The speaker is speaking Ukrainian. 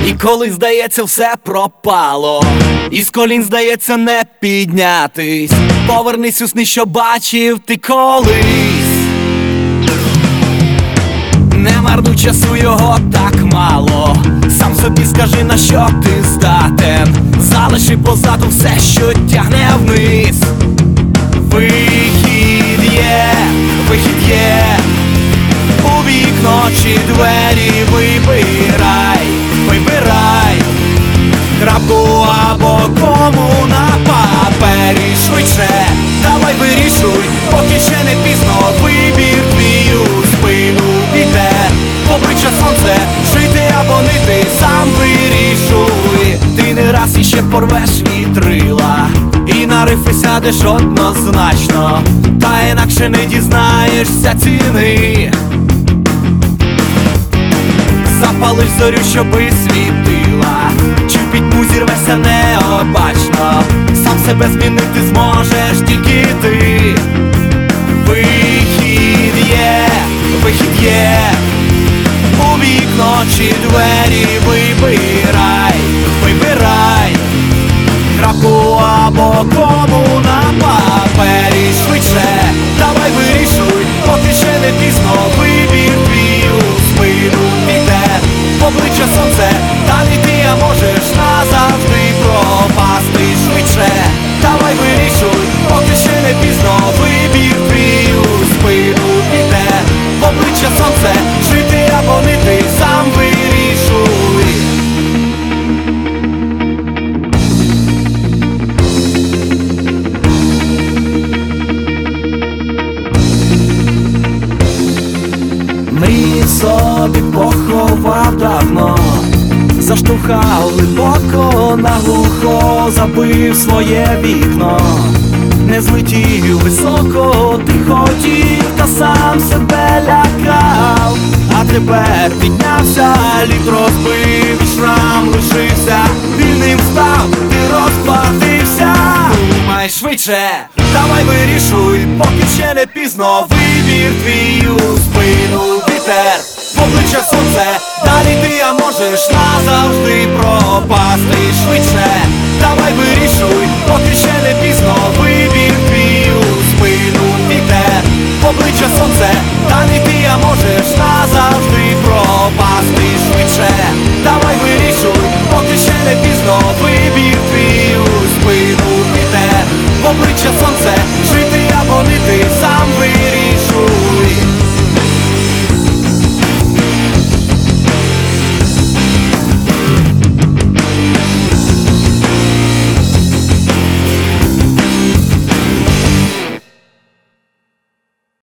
І коли здається все пропало, і з колін здається не піднятись, повернись у сни, що бачив ти колись. Не марнуй часу, його так мало. Сам собі скажи, на що ти здатен. Залиши позаду все, що тягне вниз. Вихід є, у вікно чи двері вибирай, крапку або кому на папері. Швидше, давай вирішуй, поки ще не пізно. Вибір твій у спину піде, обличчя сонце, жити або нити, сам вирішуй. Ти не раз іще порвеш вітрила, і на рифи сядеш однозначно, та інакше не дізнаєшся ціни. Запалиш зорю, щоби світила, чи в пітьму зірвешся необачно, сам себе змінити зможеш тільки ти. Вихід є, у вікно чи двері вибирай, крапку або кому на папері. Швидше, давай вирішуй, поки ще не пізно. Вибір твій у спину піде, обличчя сонце, далі ти, а можеш назавжди пропасти. Швидше, давай вирішуй, поки ще не пізно. Вибір твій у спину піде, обличчя сонце, жити або нити, сам вирішуй. Мрії собі поховав давно, заштовхав глибоко, наглухо забив своє вікно. Не злетів високо, ти хотів, та сам себе лякав. А тепер піднявся, лід розбив, і шрам лишився. Вільним став, ти розплатився. Думай швидше, давай вирішуй, поки ще не пізно. Вибір твій у спину вітер, в обличчя сонце, далі ти, а можеш назавжди пропасти. Швидше, давай вирішуй, поки ще не пізно. Вибір твій у спину вітер, в обличчя сонце, далі ти, а можеш назавжди пропасти. Швидше.